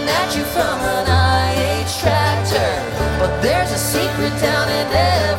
at you from an IH tractor. But there's a secret down in every